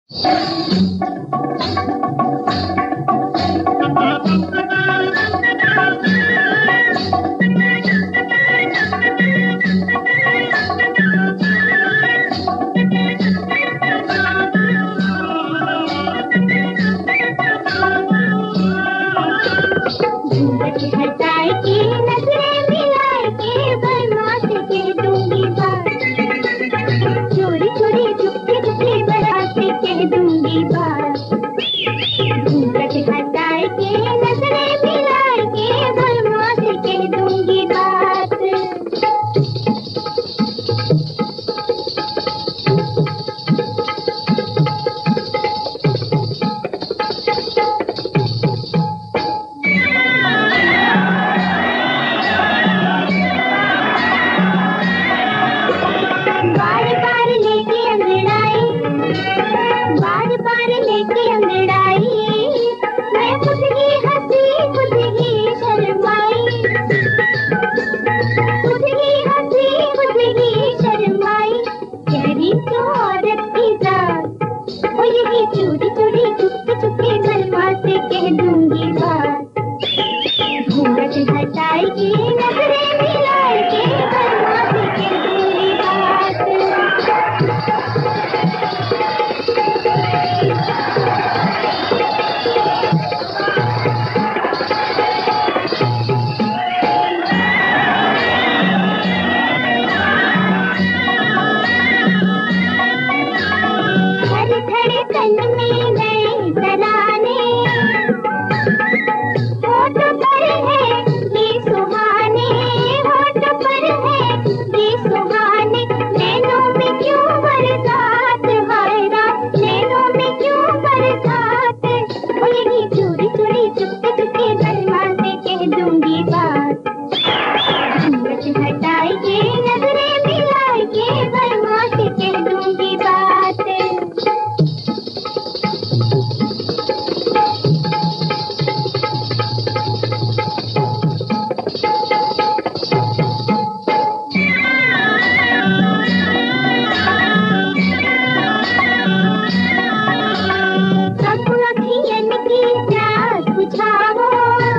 हटाए के नजरें मिलाए के बरमात के दूंगी बात, चोरी चोरी चुपके चुपके बरात कह दूंगी बात। घूंघट हटाए के नजरें मिलाए के बरमात कह दूंगी बात। बार बार लेके अंगड़ाई, बार बार लेके अंगड़ाई, मैं खुद ही हंसी खुद ही शर्माई, खुद ही हंसी खुद ही शर्माई। कह तो औरत की जात, वो यही चोरी चोरी चुपके चुपके बलवा से कह दूंगी बात। घूंघट हटाए के नजरें मिलाए के बलवा से कह दूंगी बात। हर धड़कन में नए तराने, होठ पर है ये सुहाने, होठ पर है ये सुहाने। नैनों में क्यों बरसात, हाय रात नैनों में क्यों बरसात। वो यही चोरी चोरी चुपके चुपके बलवा से कह दूंगी बात। घूंघट हटाए के नजरें मिलाए के बलवा से कह दूंगी बात। सब अखियन की प्यास बुझाओ,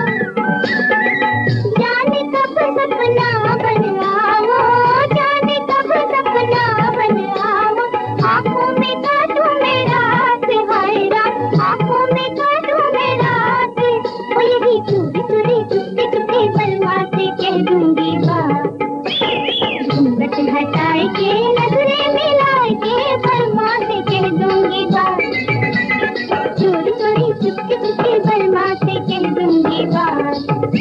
जाने कब सपना बन आओ, जाने कब सपना बन आओ। आंखों में काटूं मैं रात, हाय रात आंखों में काटूं मैं रात। वो यही चोरी चोरी चुपके चुपके बलवा से कह दूंगी बात। घूंघट हटाए के नजरें मिलाए के बलवा से कह दूंगी बात। चोरी चोरी चुपके चुपके बलवा से कह दूंगी बात।